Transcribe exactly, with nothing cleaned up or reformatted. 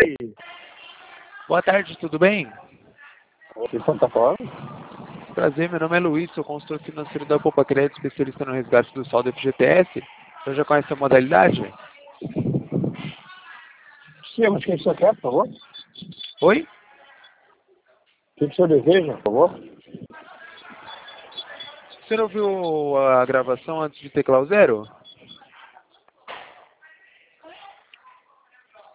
Oi. Boa tarde, tudo bem? Você está falando? Prazer, meu nome é Luiz, sou consultor financeiro da Poupa Crédito, especialista no resgate do saldo F G T S. Você já conhece a modalidade? Sim, mas o que você quer, por favor? Oi? O que você deseja, por favor? Você não viu a gravação antes de teclar o zero?